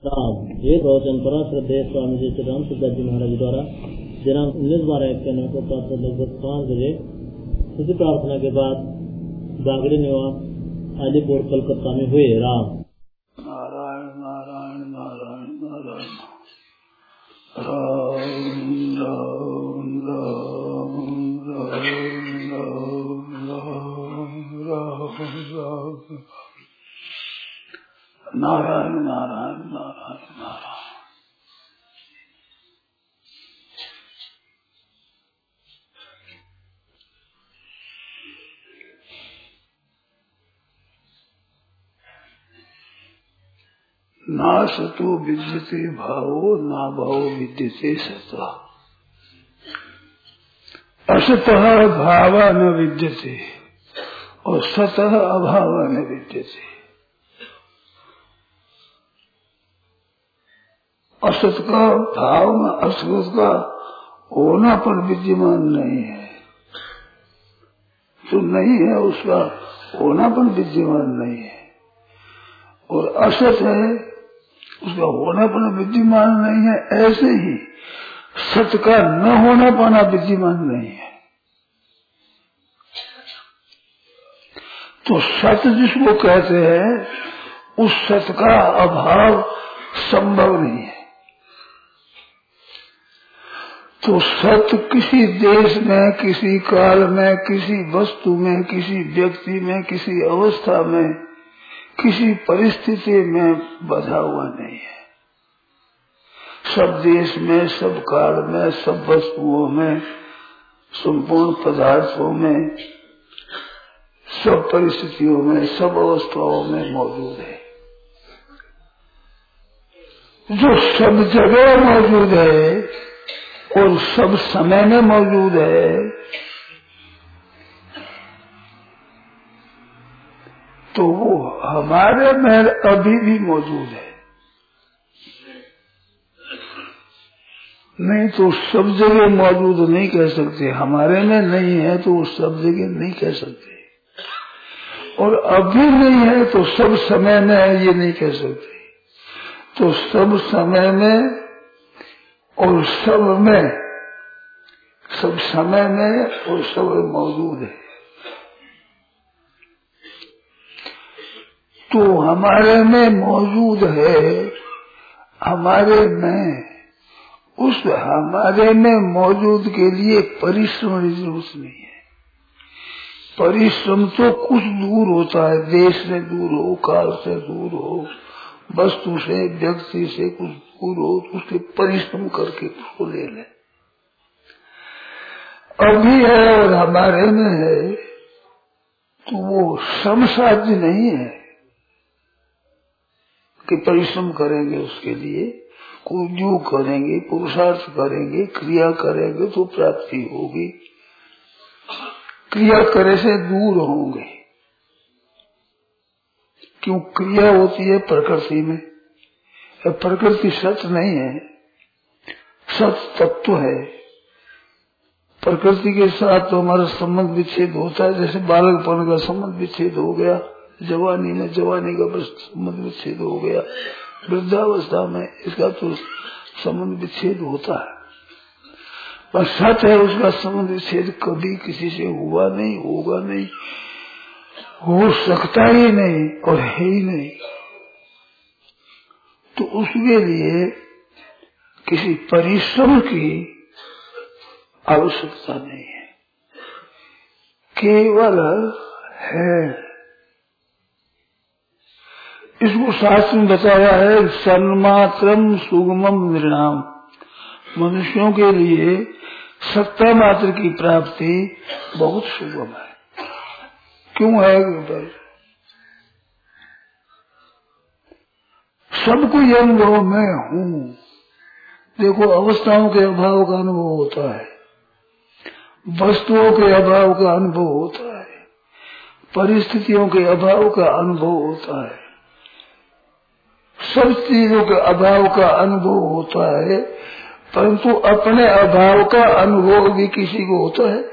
राम ये प्रवचन पर श्रद्धेय स्वामी जी श्री राम सिद्धार्थ जी महाराज द्वारा दिनांक 19/12/91 को प्रातः लगभग 5 बजे स्तुति प्रार्थना के बाद बागड़ी निवास आलीपुर कलकत्ता में हुए। राम नारायण नारायण नारायण नारायण राम राम राम राम राम राम नारायण नारायण नारायण नारायण। नासतो विद्यते भावो ना भावो विद्यते सतः। असतः भाव न विद्यते और सतः अभाव न विद्यते। असत का भाव में असत का होना पर विद्यमान नहीं है, जो नहीं है उसका होना पर विद्यमान नहीं है, और असत है उसका होना पर विद्यमान नहीं है। ऐसे ही सत का न होना पाना विद्यमान नहीं है। तो सत जिसको कहते हैं उस सत का अभाव संभव नहीं है। तो सत्य किसी देश में, किसी काल में, किसी वस्तु में, किसी व्यक्ति में, किसी अवस्था में, किसी परिस्थिति में बधा हुआ नहीं है। सब देश में, सब काल में, सब वस्तुओं में, संपूर्ण पदार्थों में, सब परिस्थितियों में, सब अवस्थाओं में मौजूद है। जो सब जगह मौजूद है और सब समय में मौजूद है, तो वो हमारे में अभी भी मौजूद है। नहीं तो सब जगह मौजूद नहीं कह सकते। हमारे में नहीं है तो वो सब जगह नहीं कह सकते, और अभी नहीं है तो सब समय में है ये नहीं कह सकते। तो सब समय में और सब में, सब समय में और सब मौजूद है। तो हमारे में मौजूद है, हमारे में, उस हमारे में मौजूद के लिए परिश्रम की जरूरत नहीं है। परिश्रम तो कुछ दूर होता है, देश से दूर हो, काल से दूर हो, वस्तु से, व्यक्ति से कुछ दूर हो, तो उसके परिश्रम करके उसको ले लें। अभी है और हमारे में है तो वो समसाध्य नहीं है कि परिश्रम करेंगे उसके लिए, कोई जो करेंगे, पुरुषार्थ करेंगे, क्रिया करेंगे तो प्राप्ति होगी। क्रिया करे से दूर होंगे, क्यों? क्रिया होती है प्रकृति में। प्रकृति सत्य नहीं है, सत्य तत्व है। प्रकृति के साथ तो हमारा संबंध विच्छेद होता है, जैसे बालकपन का संबंध विच्छेद हो गया, जवानी में जवानी का संबंध विच्छेद हो गया, वृद्धावस्था में इसका तो संबंध विच्छेद होता है। पर सत्य है उसका संबंध विच्छेद कभी किसी से हुआ नहीं, होगा नहीं, हो सकता ही नहीं और है ही नहीं। तो उसके लिए किसी परिश्रम की आवश्यकता नहीं है, केवल है। इसको शास्त्र में बताया है, सन्मात्रम सुगमम नृणाम। मनुष्यों के लिए सत्ता मात्र की प्राप्ति बहुत सुगम है। क्यों है? सबको ये अनुभव मैं हूँ। देखो, अवस्थाओं के अभाव का अनुभव होता है, वस्तुओं के अभाव का अनुभव होता है, परिस्थितियों के अभाव का अनुभव होता है, सब चीजों के अभाव का अनुभव होता है, परंतु अपने अभाव का अनुभव भी किसी को होता है?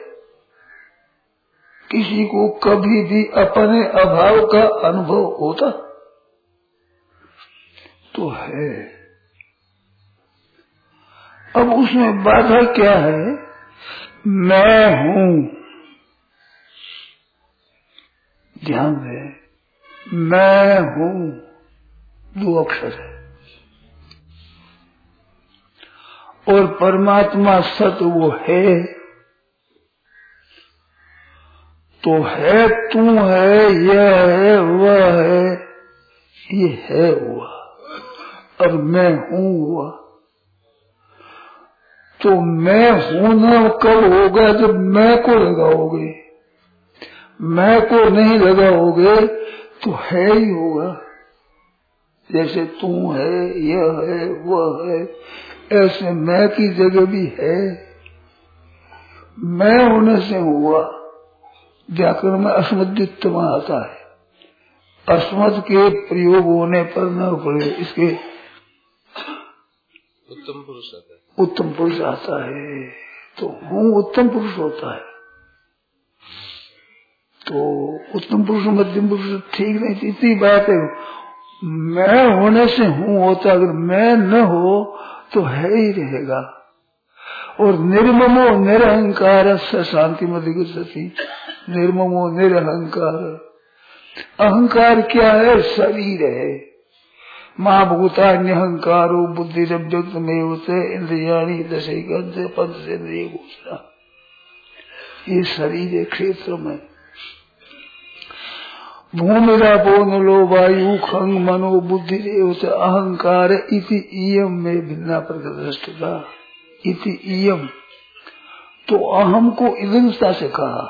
किसी को कभी भी अपने अभाव का अनुभव होता? तो है। अब उसमें बाधा क्या है? मैं हूं। ध्यान दे, मैं हूं 2 अक्षर है, और परमात्मा सत वो है। तो है, तू है, यह है, वह है, ये है हुआ, और मैं हूं हुआ। तो मैं होना कब होगा? जब मैं को लगाओगे। मैं को नहीं लगाओगे तो है ही होगा। जैसे तू है, यह है, वह है, ऐसे मैं की जगह भी है। मैं होने से हुआ। व्याकरण में अस्मद्युत्तम आता है। अस्मद के प्रयोग होने पर न पड़े, इसके उत्तम पुरुष आता है। उत्तम पुरुष आता है। तो हूँ उत्तम पुरुष होता है। तो उत्तम पुरुष मध्यम पुरुष ठीक नहीं, इतनी बात है। मैं होने से हूँ होता, अगर मैं न हो तो है ही रहेगा। और निर्ममो निरहंकार से शांति मधिक सती। निर्ममो निरहंकार, अहंकार क्या है? शरीर है। महाभूता निहंकारो बुद्धि व्यक्त में होते इंद्रियाणी दशे पंच से इंद्रिय घोषणा। ये शरीर है क्षेत्र में। भूमिरापो नलो वायु खंग मनो बुद्धि अहंकार इति इयम में भिन्ना प्रदृष्टता इति इयम। तो अहम को इदंता से कहा।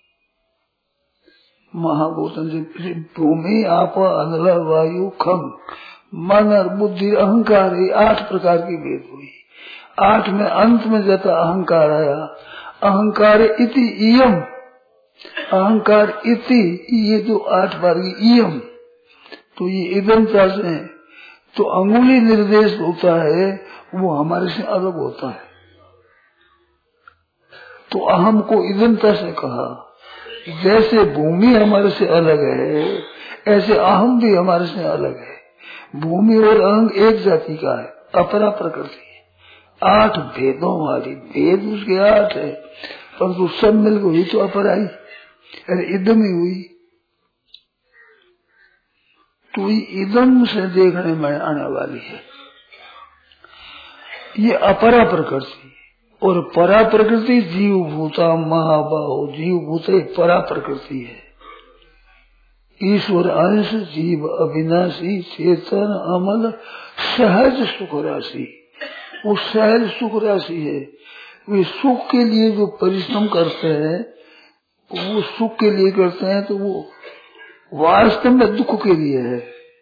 महाभूतन से भूमि आप अनल वायु खंग मन और बुद्धि अहंकार, 8 प्रकार की भेद हुई। 8 में अंत में जाता अहंकार आया। अहंकार इति इयम, अहंकार इति, ये जो 8 बार की इयम, तो ये इदंता से। तो अंगुली निर्देश होता है, वो हमारे से अलग होता है। तो अहम को इदंता से कहा। जैसे भूमि हमारे से अलग है, ऐसे अहम भी हमारे से अलग है। भूमि और अहंग एक जाति का है, अपरा प्रकृति है। 8 भेदों वाली, भेद उसके 8 है, परंतु सब मिल हुई तो अपराई, अरे इदम ही हुई। तो ये इदम से देखने में आने वाली है। ये अपरा प्रकृति और परा प्रकृति जीव भूता महाबाहो। जीव भूत परा प्रकृति है। ईश्वर अंश जीव अविनाशी चेतन अमल सहज सुख राशि। वो सहज सुख राशि है। वे सुख के लिए जो परिश्रम करते हैं, वो सुख के लिए करते हैं, तो वो वास्तव में दुख के लिए है।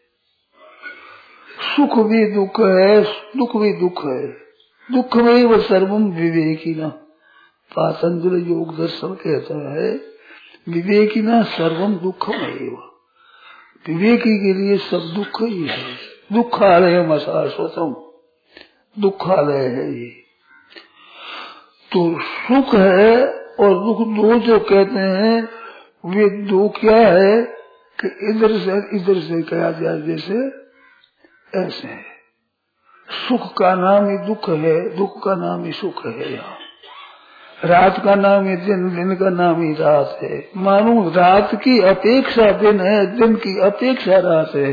सुख भी दुख है, दुख भी दुख है। दुख में वो सर्वम विवेकिना। पातंजल योग दर्शन कहता है विवेकिना सर्वम दुखमेव। विवेकी के लिए सब दुख ही है। दुखालय अशाश्वतम, दुखालय है ये। तो सुख है और दुख दो जो कहते हैं, वे दो क्या है कि इधर से कहा जाए, जैसे ऐसे है। सुख का नाम ही दुख है, दुख का नाम ही सुख है। यहाँ रात का नाम ही दिन, दिन का नाम ही रात है। मानो रात की अपेक्षा दिन है, दिन की अपेक्षा रात है।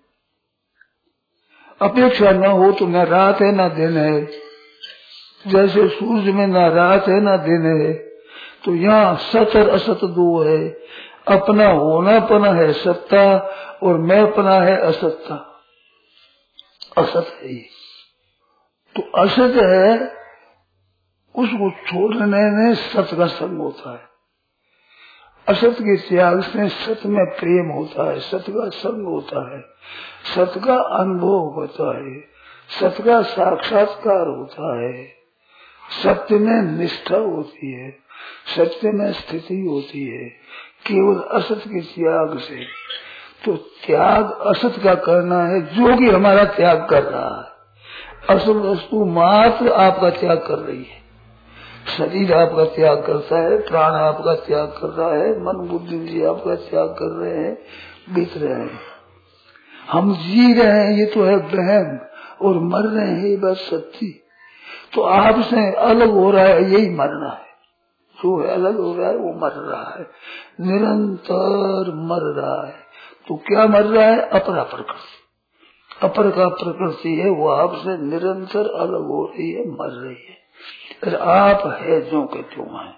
अपेक्षा न हो तो न रात है न दिन है। जैसे सूरज में न रात है न दिन है, तो यहाँ सत और असत दो है। अपना होनापना है सत्ता और मैंपना है असत्ता। असत है ये। तो असत है, उसको छोड़ने में सत का संग होता है। असत के त्याग से सत में प्रेम होता है, सत का संग होता है, सत का अनुभव होता है, सत का साक्षात्कार होता है, सत्य में निष्ठा होती है, सत्य में स्थिति होती है, केवल असत के त्याग से। तो त्याग असत का करना है, जो कि हमारा त्याग कर रहा है। असत वस्तु मात्र आपका त्याग कर रही है। शरीर आपका त्याग करता है, प्राण आपका त्याग कर रहा है, मन बुद्धि इंद्रिय आपका त्याग कर रहे हैं, बीत रहे हैं। हम जी रहे हैं ये तो है वहम, और मर रहे हैं ये बात सच्ची। तो आपसे अलग हो रहा है यही मरना है, जो है अलग हो रहा है वो मर रहा है, निरंतर मर रहा है। तो क्या मर रहा है? अपरा प्रकृति, अपर का प्रकृति है वो आपसे निरंतर अलग हो रही है, मर रही है। फिर आप है जो के त्यों है।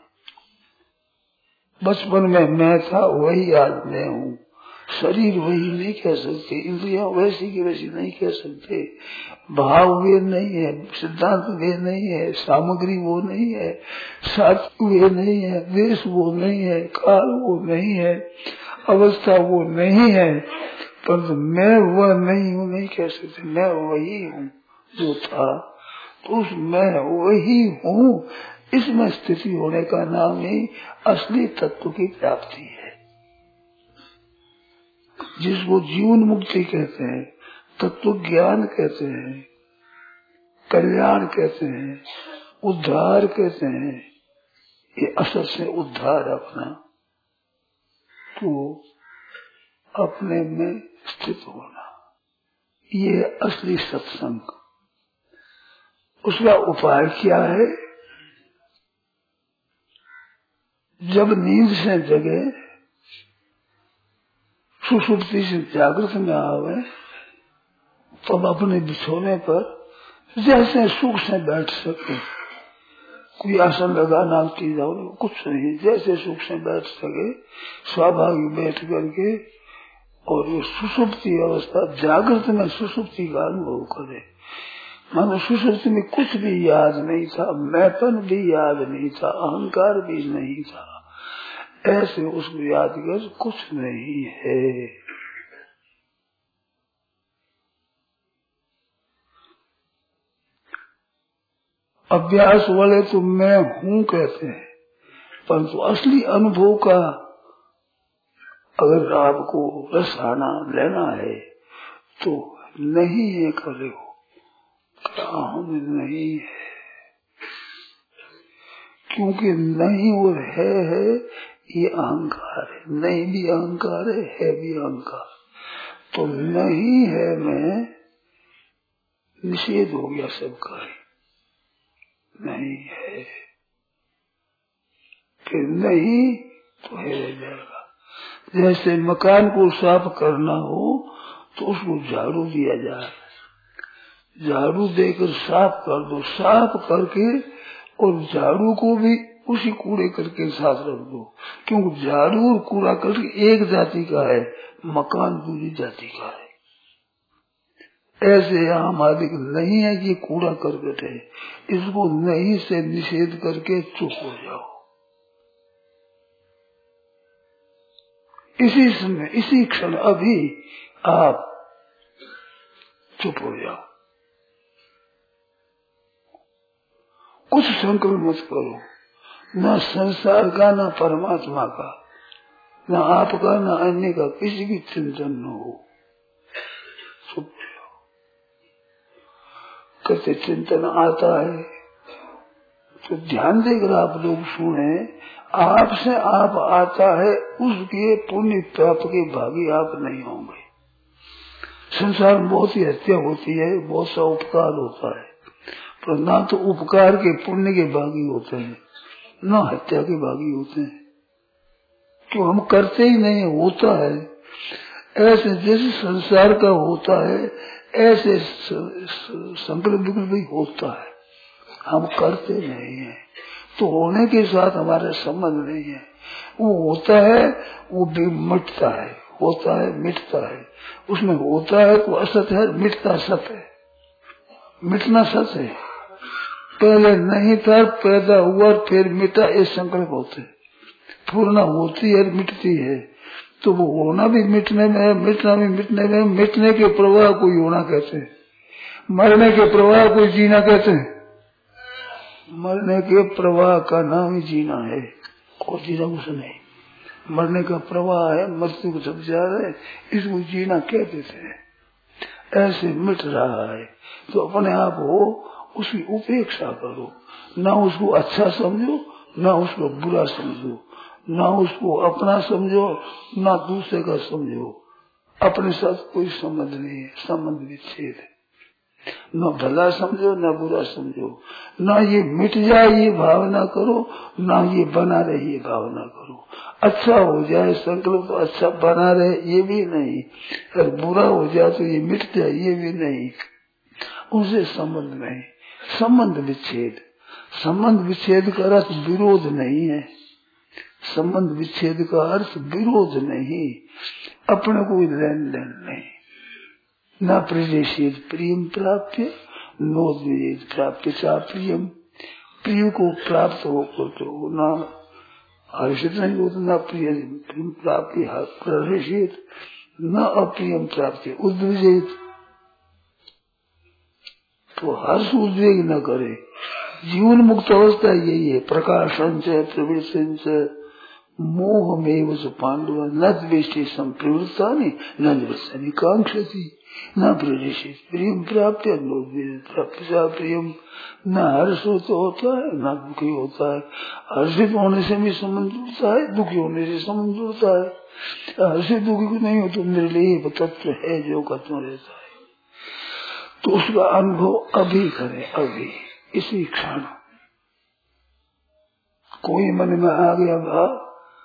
बचपन में मैं था वही आज मैं हूँ, शरीर वही नहीं कह सकते, इंद्रियां वैसी की वैसी नहीं कह सकते, भाव वे नहीं है, सिद्धांत वे नहीं है, सामग्री वो नहीं है, साथ वे नहीं है, देश वो नहीं है, काल वो नहीं है, अवस्था वो नहीं है, परंतु मैं वह नहीं हूँ नहीं कह सकते। मैं वही हूँ जो था, तो उस मैं वही हूँ इसमें स्थिति होने का नाम ही असली तत्व की प्राप्ति है, जिसको जीवन मुक्ति कहते हैं, तत्व ज्ञान कहते हैं, कल्याण कहते हैं, उद्धार कहते हैं। ये असल से उद्धार अपना, तो अपने में स्थित होना, ये असली सत्संग। उसका उपाय क्या है? जब नींद से जगे, सुषुप्ति से जागृत में आवे, तब अपने बिछोने पर जैसे सुख से बैठ सके, कोई आसन लगाना की जाओ कुछ नहीं, जैसे सुख से बैठ सके स्वाभाविक बैठ करके, और ये सुषुप्ति अवस्था जागृत में सुषुप्ति का अनुभव करे। मानो सुषुप्ति में कुछ भी याद नहीं था, मैंपन भी याद नहीं था, अहंकार भी नहीं था, ऐसे उसको याद कर कुछ नहीं है। अभ्यास वाले तो मैं हूँ कहते हैं, परंतु असली अनुभव का अगर आपको रसाना लेना है तो नहीं है करे हो, क्या हम नहीं है, क्योंकि नहीं और है ये अहंकार है, नहीं भी अहंकार है भी अहंकार। तो नहीं है मैं निषेध हो गया सबका, नहीं है कि नहीं तो है रह जाएगा। जैसे मकान को साफ करना हो तो उसको झाड़ू दिया जाए, झाड़ू देकर साफ कर दो, साफ करके और झाड़ू को भी उसी कूड़े करके साथ रख दो, क्योंकि झाड़ू और कूड़ा करके एक जाति का है, मकान दूसरी जाति का है। ऐसे आम आदमी नहीं है कि कूड़ा करकट है, इसको नहीं से निषेध करके चुप हो जाओ। इसी समय इसी क्षण अभी आप चुप हो जाओ, कुछ संकल्प मत करो, न संसार का न परमात्मा का, न आपका न अन्य का, किसी की चिंतन न हो, चुप हो जाओ। कहते चिंतन आता है तो ध्यान देकर आप लोग सुने, आपसे आप आता है, उसके पुण्य पाप के भागी आप नहीं होंगे। संसार में बहुत ही हत्या होती है, बहुत सा उपकार होता है, पर ना तो उपकार के पुण्य के भागी होते हैं, ना हत्या के भागी होते हैं, क्यों हम करते ही नहीं, होता है। ऐसे जैसे संसार का होता है ऐसे संकल्प विकल्प भी होता है, हम करते नहीं है, तो होने के साथ हमारा संबंध नहीं है। वो होता है वो भी मिटता है, होता है मिटता है, उसमें होता है तो असत है, मिटता सत है, मिटना सच है। पहले नहीं था, पैदा हुआ फिर मिटा, ये संकल्प होते, पूर्ण होती है मिटती है, तो वो होना भी मिटने में है, मिटना भी मिटने में। मिटने के प्रवाह को होना कहते हैं, मरने के प्रवाह को जीना कहते हैं। मरने के प्रवाह का नाम ही जीना है, और जीना कुछ नहीं। मरने का प्रवाह है, मृत्यु को सब जा रहे, इसको जीना कह देते हैं। ऐसे मिट रहा है तो अपने आप हो उसकी उपेक्षा करो, ना उसको अच्छा समझो ना उसको बुरा समझो, ना उसको अपना समझो ना दूसरे का समझो, अपने साथ कोई संबंध नहीं है, संबंध विच्छेद है। न भला समझो न बुरा समझो, न ये मिट जाए ये भावना करो, न ये बना रहे ये भावना करो। अच्छा हो जाए संकल्प तो अच्छा बना रहे ये भी नहीं, अगर बुरा हो जाए तो ये मिट जाए ये भी नहीं। उनसे संबंध नहीं, संबंध विच्छेद। संबंध विच्छेद का अर्थ विरोध नहीं है, संबंध विच्छेद का अर्थ विरोध नहीं, अपने कोई लेन देन नहीं। न प्रदेशित प्रियम प्राप्त, नोद्वेद प्राप्त चा प्रियम। प्रिय को प्राप्त होकर तो न हर्षित नहीं होता, न प्रिय प्राप्ति प्रदेशित, न अप्रियम प्राप्ति उद्वेजित। तो हर्ष उद्वेग न करे। जीवन मुक्त अवस्था यही है। प्रकाशन से प्रवृत्ति से मोह में पांडव न द्वेष्टि संप्रवृत्ता न निवृत्ति कांक्षति न प्रदेशित प्रियम प्राप्त प्रियम। न हर्ष होता है न दुखी होता है। हर्षित होने से भी संबंध जुड़ता है, दुखी होने से संबंध जुड़ता है। हर्षित दुखी को नहीं हो तो निर्लेप तत्व है जो खत्म रहता है। तो उसका अनुभव अभी करे, अभी इसी क्षण। कोई मन में आ गया भाव,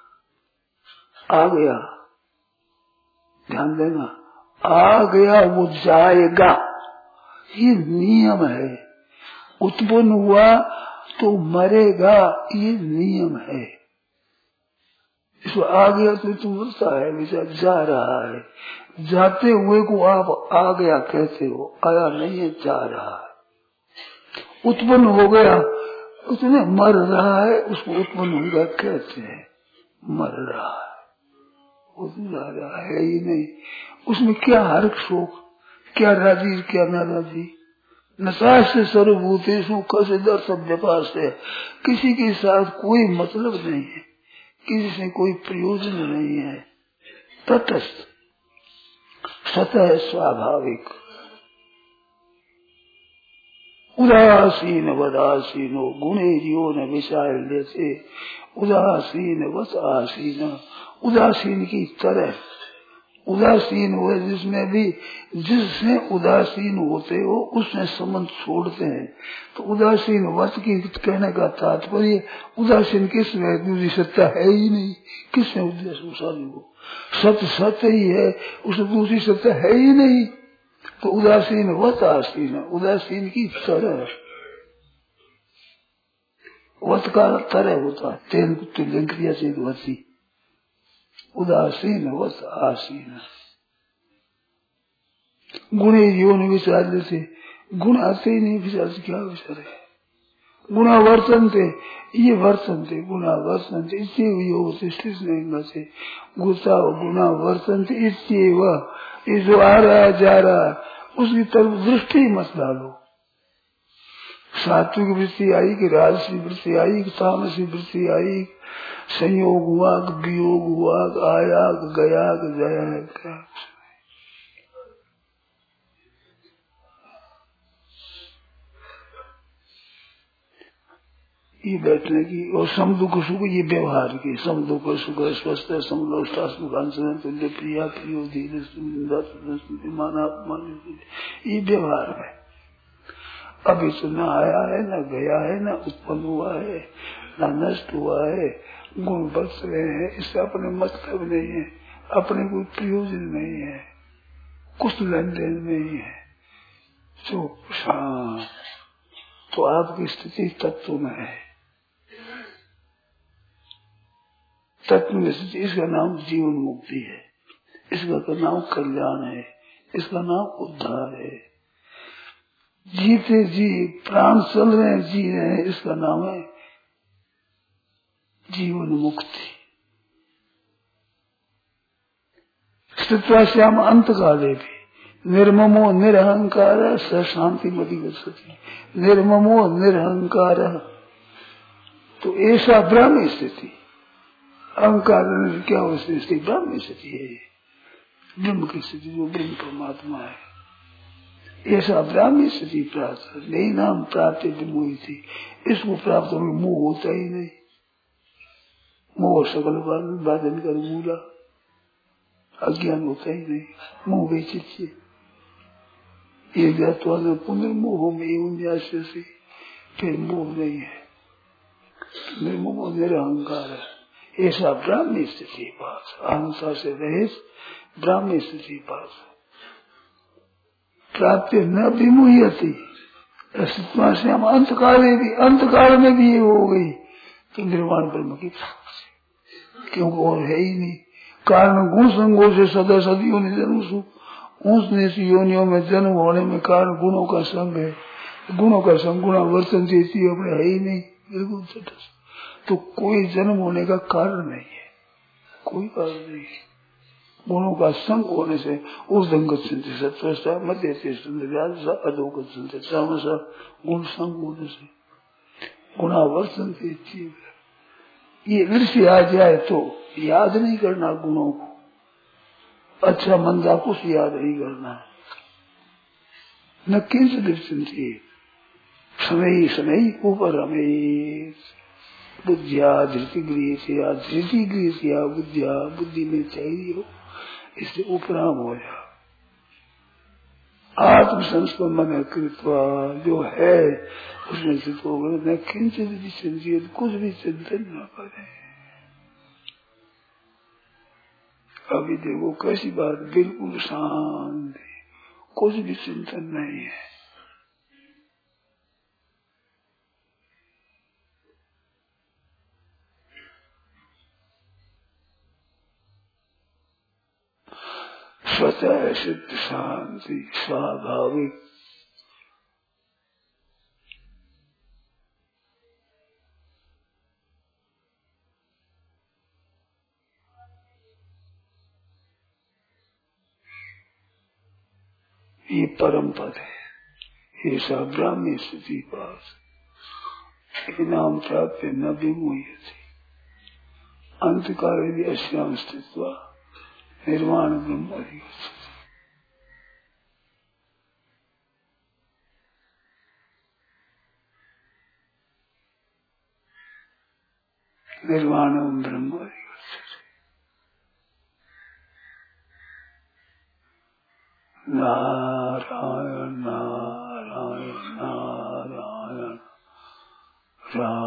आ गया, ध्यान देना, आ गया वो जाएगा, ये नियम है। उत्पन्न हुआ तो मरेगा, ये नियम है। इसको आ गया तो तुम मरता है, बेचारा जा रहा है। जाते हुए को आप आ गया कहते हो, आया नहीं है, जा रहा है। उत्पन्न हो गया उसने मर रहा है, उसको उत्पन्न हो गया कहते हैं, मर रहा है, उसमें जा रहा है ही नहीं। उसमें क्या हर्ष शोक, क्या राजी क्या नाराजी। नशा से सर्वभूतेषु कस्य दर्शन व्यापार से, किसी के साथ कोई मतलब नहीं है, किसी से कोई प्रयोजन नहीं है। तटस्थ सतह स्वाभाविक। उदासीन वदासीनो गुणे जीवो न विचार लेते, उदासीन वस आसीन। उदासीन की तरह, उदासीन हुए जिसमें भी, जिससे उदासीन होते हो उसमें संबंध छोड़ते हैं। तो उदासीन वत की कहने का तात्पर्य, उदासीन किस में दूसरी सत्ता है ही नहीं, किस में उदासीन हो, सत्य सत्य ही है, उसमें दूसरी सत्ता है ही नहीं। तो उदासीन वत आसीन, उदासीन की तरह। वत का तरह होता है, तेन तुल्य क्रिया से वती। उदासीन वत आसीन। गुणे जीवन विचार लेते, गुण आते ही नहीं, विचार से क्या विचार है। गुणा वर्तनते, ये वर्तनते, गुणा वर्तनते इत्येव नहीं गुस्सा गुणा वर्तनते इत्येव। ये जो आ रहा जा रहा उसकी तरफ दृष्टि मत डालो। सात्विक वृत्ति आई कि राजसी वृत्ति आई कि तामसी वृत्ति आई, संयोग हुआ वियोग हुआ, आया गया गया, क्या ये बैठने की। और सम दुख सुख ये व्यवहार की, सम दुख सुख स्वस्थ तुल्य प्रिया प्रियो धीरे ये व्यवहार है। अभी तो न आया है न गया है न उत्पन्न हुआ है न नष्ट हुआ है, गुण बच रहे हैं, इससे अपने मतलब नहीं है, अपने कोई प्रयोजन नहीं है, कुछ लेन देन नहीं है। तो आपकी स्थिति तत्व में है, तत्व में स्थिति। इसका नाम जीवन मुक्ति है, इसका नाम कल्याण है, इसका नाम उद्धार है। जीते जी प्राण चल रहे हैं, जी रहे हैं, इसका नाम है जीवन मुक्ति। स्थित्वाश्याम अंत काले भी निर्ममो निरहंकार स शांति मति गच्छति। निर्ममो निरहंकार, तो ऐसा ब्रह्म स्थिति। अहंकार क्या हो स्थिति, ब्रह्म स्थिति है, ब्रह्म की स्थिति जो ब्रह्म परमात्मा है, ऐसा ब्राह्मी स्थिति प्राप्त नहीं। नाम प्राप्त विमोही थी, इसको प्राप्त होने मोह होता ही नहीं। मोह सकल बाधन कर मूला, अज्ञान होता ही नहीं, मोह वैचित्य। ये ज्ञातवा न पुनर्मोह में से फिर मोह नहीं है, निर्मोह निरहंकार है। ऐसा ब्राह्मी स्थिति पास, अहंसा से रहित ब्राह्मी स्थिति पास प्राप्ति न विमुह्यति। से हम अंतकाल में भी ये हो गई तो निर्वाण ब्रह्म की प्राप्ति, क्योंकि और है ही नहीं। कारण गुण संगों से सदा सदियों ने जन्म सुख ऊंच नीच योनियों में जन्म होने में कारण गुणों का संग है। गुणों का संग गुणा वर्तन देती अपने है ही नहीं, बिल्कुल तटस्थ। तो कोई जन्म होने का कारण नहीं है, कोई कारण नहीं है। गुणों का संग होने से ऊर्ध्वगत चिंतित सत्वस्था मध्य अधोगत चिंतित तामसा, गुण संग होने से गुणावर्तन देती। ये ईर्ष्या आ जाए तो याद नहीं करना गुणों को, अच्छा मंदा कुछ याद नहीं करना, न किंचित चिंती समय समय ऊपर हमें बुद्धिया धृति गृह धृति गृह बुद्धिया बुद्धि में चाहिए हो, इससे उपराम हो जा। आत्म संस्पंद मन कृत्वा जो है उसमें स्थित हो गए, न किंचित भी चिंतित, कुछ भी चिंतन न करे। अभी देखो कैसी बात, बिल्कुल शांत, कुछ भी चिंतन नहीं है। स्वतः सिद्ध शांति स्वाभाविक। ये परम पद है, ये सब ब्राह्मी स्थिति पास नाम प्राप्त न विमुह्यति। अंतकाल यदि अस्याम स्थित्वा निर्वाण ब्रह्म अधिगच्छति। निर्वाण ब्रह्म अधिगच्छति। नारायण नारायण नारायण राम